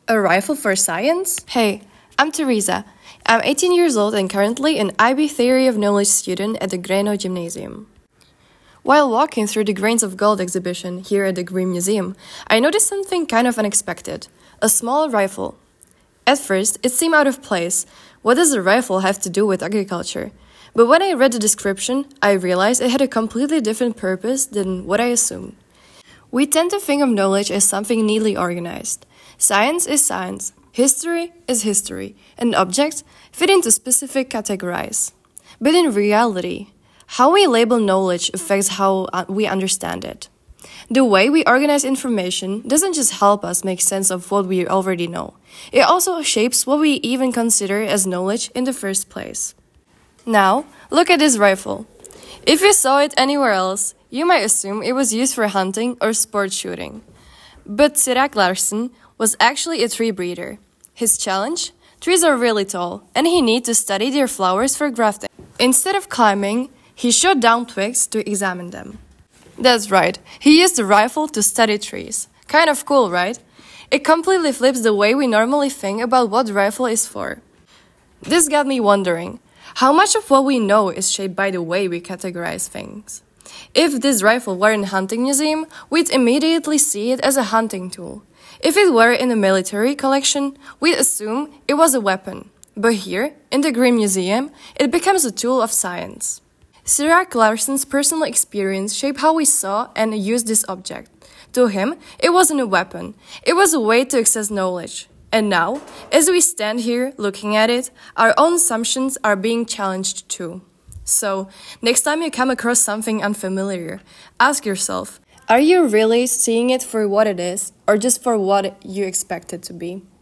A rifle for science? Hey, I'm Teresa. I'm 18 years old and currently an IB Theory of Knowledge student at the Greno Gymnasium. While walking through the Grains of Gold exhibition here at the Green Museum, I noticed something kind of unexpected. A small rifle. At first, it seemed out of place. What does a rifle have to do with agriculture? But when I read the description, I realized it had a completely different purpose than what I assumed. We tend to think of knowledge as something neatly organized. Science is science, history is history, and objects fit into specific categories. But in reality, how we label knowledge affects how we understand it. The way we organize information doesn't just help us make sense of what we already know. It also shapes what we even consider as knowledge in the first place. Now, look at this rifle. If you saw it anywhere else, you might assume it was used for hunting or sport shooting. But Sirach Larsen was actually a tree breeder. His challenge? Trees are really tall, and he needs to study their flowers for grafting. Instead of climbing, he shot down twigs to examine them. That's right, he used a rifle to study trees. Kind of cool, right? It completely flips the way we normally think about what rifle is for. This got me wondering, how much of what we know is shaped by the way we categorize things? If this rifle were in a hunting museum, we'd immediately see it as a hunting tool. If it were in a military collection, we'd assume it was a weapon. But here, in the Green Museum, it becomes a tool of science. Sirach Larsen's personal experience shaped how we saw and used this object. To him, it wasn't a weapon. It was a way to access knowledge. And now, as we stand here looking at it, our own assumptions are being challenged too. So, next time you come across something unfamiliar, ask yourself, are you really seeing it for what it is, or just for what you expect it to be?